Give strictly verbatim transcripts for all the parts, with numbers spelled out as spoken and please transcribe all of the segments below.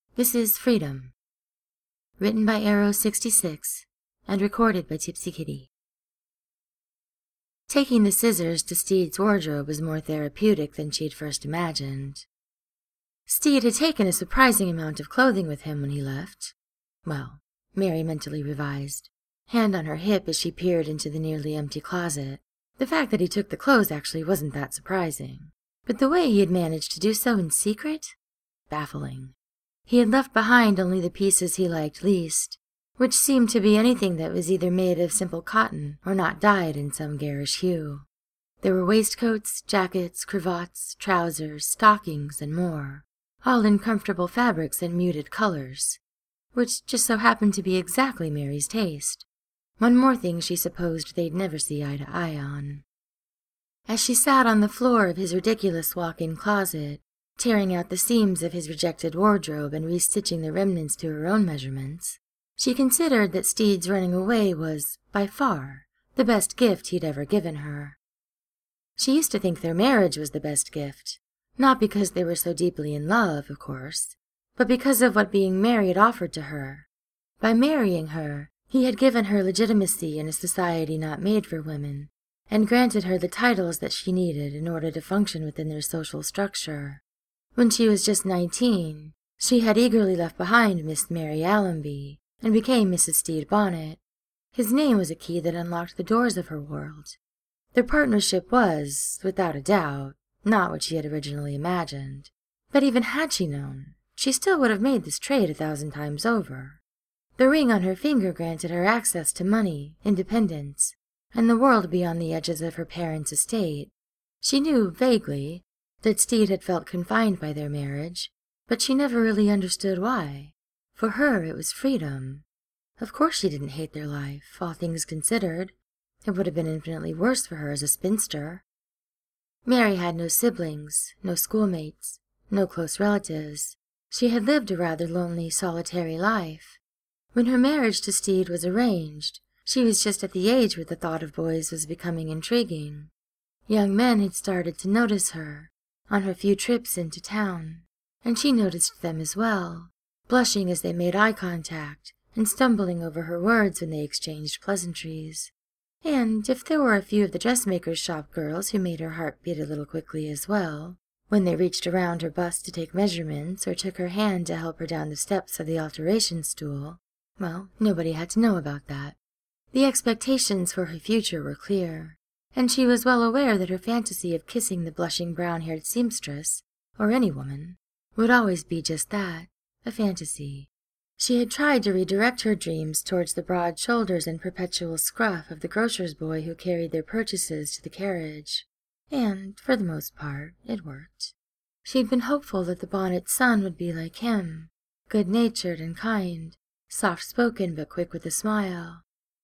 This is Freedom, written by Arrow sixty-six and recorded by Tipsy Kitty. Taking the scissors to Steed's wardrobe was more therapeutic than she'd first imagined. Steed had taken a surprising amount of clothing with him when he left. Well, Mary mentally revised, hand on her hip as she peered into the nearly empty closet. The fact that he took the clothes actually wasn't that surprising, but the way he had managed to do so in secret? Baffling. He had left behind only the pieces he liked least, which seemed to be anything that was either made of simple cotton or not dyed in some garish hue. There were waistcoats, jackets, cravats, trousers, stockings, and more, all in comfortable fabrics and muted colors, which just so happened to be exactly Mary's taste. One more thing she supposed they'd never see eye to eye on. As she sat on the floor of his ridiculous walk-in closet, tearing out the seams of his rejected wardrobe and restitching the remnants to her own measurements, she considered that Steed's running away was, by far, the best gift he'd ever given her. She used to think their marriage was the best gift, not because they were so deeply in love, of course, but because of what being married offered to her. By marrying her, he had given her legitimacy in a society not made for women, and granted her the titles that she needed in order to function within their social structure. When she was just nineteen, she had eagerly left behind Miss Mary Allenby and became Missus Stede Bonnet. His name was a key that unlocked the doors of her world. Their partnership was, without a doubt, not what she had originally imagined. But even had she known, she still would have made this trade a thousand times over. The ring on her finger granted her access to money, independence, and the world beyond the edges of her parents' estate. She knew, vaguely, that Steed had felt confined by their marriage, but she never really understood why. For her, it was freedom. Of course she didn't hate their life, all things considered. It would have been infinitely worse for her as a spinster. Mary had no siblings, no schoolmates, no close relatives. She had lived a rather lonely, solitary life. When her marriage to Steed was arranged, she was just at the age where the thought of boys was becoming intriguing. Young men had started to notice her on her few trips into town, and she noticed them as well, blushing as they made eye contact and stumbling over her words when they exchanged pleasantries. And if there were a few of the dressmaker's shop girls who made her heart beat a little quickly as well, when they reached around her bust to take measurements or took her hand to help her down the steps of the alteration stool, well, nobody had to know about that. The expectations for her future were clear, and she was well aware that her fantasy of kissing the blushing brown-haired seamstress, or any woman, would always be just that, a fantasy. She had tried to redirect her dreams towards the broad shoulders and perpetual scruff of the grocer's boy who carried their purchases to the carriage, and, for the most part, it worked. She'd been hopeful that the Bonnet's son would be like him, good-natured and kind, soft-spoken but quick with a smile.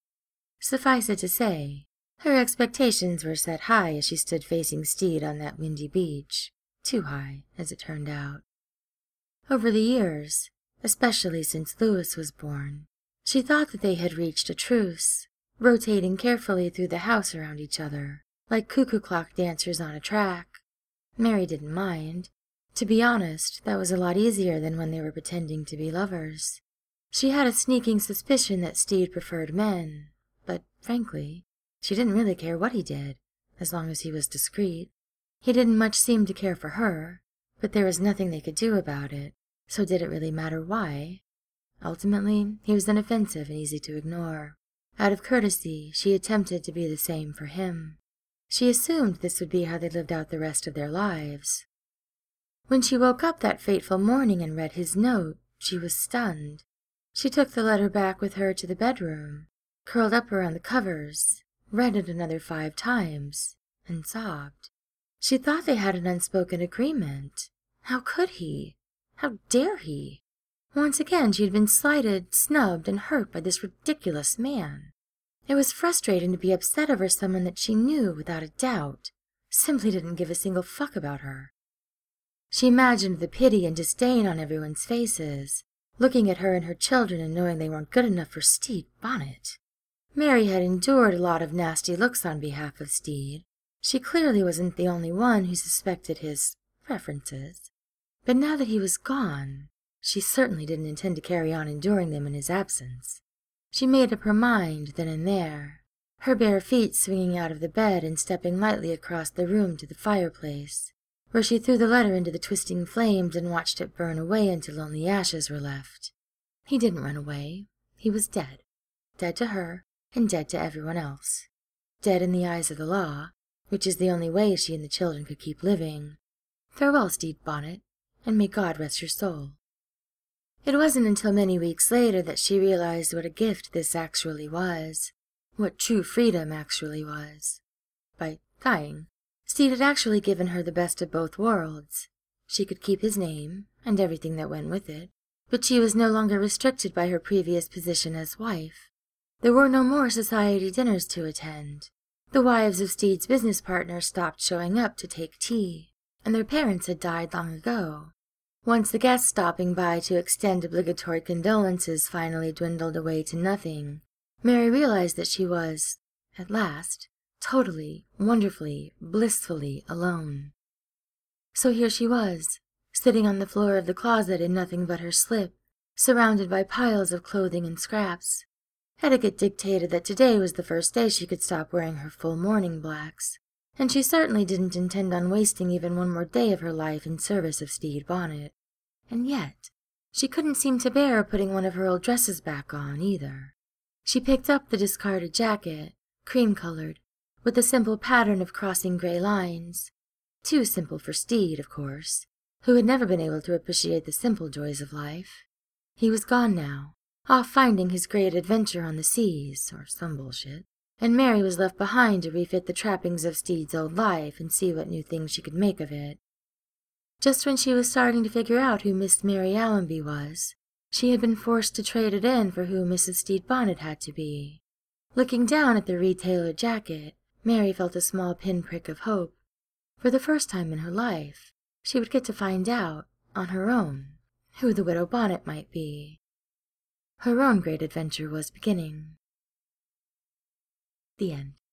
Suffice it to say, her expectations were set high as she stood facing Steed on that windy beach, too high, as it turned out. Over the years, especially since Louis was born, she thought that they had reached a truce, rotating carefully through the house around each other, like cuckoo clock dancers on a track. Mary didn't mind. To be honest, that was a lot easier than when they were pretending to be lovers. She had a sneaking suspicion that Steed preferred men, but, frankly, she didn't really care what he did, as long as he was discreet. He didn't much seem to care for her, but there was nothing they could do about it, so did it really matter why? Ultimately, he was inoffensive and easy to ignore. Out of courtesy, she attempted to be the same for him. She assumed this would be how they lived out the rest of their lives. When she woke up that fateful morning and read his note, she was stunned. She took the letter back with her to the bedroom, curled up around the covers, read it another five times, and sobbed. She thought they had an unspoken agreement. How could he? How dare he? Once again she had been slighted, snubbed, and hurt by this ridiculous man. It was frustrating to be upset over someone that she knew without a doubt simply didn't give a single fuck about her. She imagined the pity and disdain on everyone's faces, looking at her and her children and knowing they weren't good enough for Stede Bonnet. Mary had endured a lot of nasty looks on behalf of Steed. She clearly wasn't the only one who suspected his preferences. But now that he was gone, she certainly didn't intend to carry on enduring them in his absence. She made up her mind then and there, her bare feet swinging out of the bed and stepping lightly across the room to the fireplace, where she threw the letter into the twisting flames and watched it burn away until only ashes were left. He didn't run away. He was dead. Dead to her, and dead to everyone else. Dead in the eyes of the law, which is the only way she and the children could keep living. Farewell, Stede Bonnet, and may God rest your soul. It wasn't until many weeks later that she realized what a gift this actually was, what true freedom actually was. By dying, Stede had actually given her the best of both worlds. She could keep his name, and everything that went with it, but she was no longer restricted by her previous position as wife. There were no more society dinners to attend. The wives of Stede's business partners stopped showing up to take tea, and their parents had died long ago. Once the guests stopping by to extend obligatory condolences finally dwindled away to nothing, Mary realized that she was, at last, totally, wonderfully, blissfully alone. So here she was, sitting on the floor of the closet in nothing but her slip, surrounded by piles of clothing and scraps. Etiquette dictated that today was the first day she could stop wearing her full mourning blacks, and she certainly didn't intend on wasting even one more day of her life in service of Stede Bonnet. And yet, she couldn't seem to bear putting one of her old dresses back on, either. She picked up the discarded jacket, cream-colored, with a simple pattern of crossing gray lines. Too simple for Stede, of course, who had never been able to appreciate the simple joys of life. He was gone now, off finding his great adventure on the seas, or some bullshit, and Mary was left behind to refit the trappings of Stede's old life and see what new things she could make of it. Just when she was starting to figure out who Miss Mary Allonby was, she had been forced to trade it in for who Missus Stede Bonnet had to be. Looking down at the retailored jacket, Mary felt a small pinprick of hope. For the first time in her life, she would get to find out, on her own, who the Widow Bonnet might be. Her own great adventure was beginning. The end.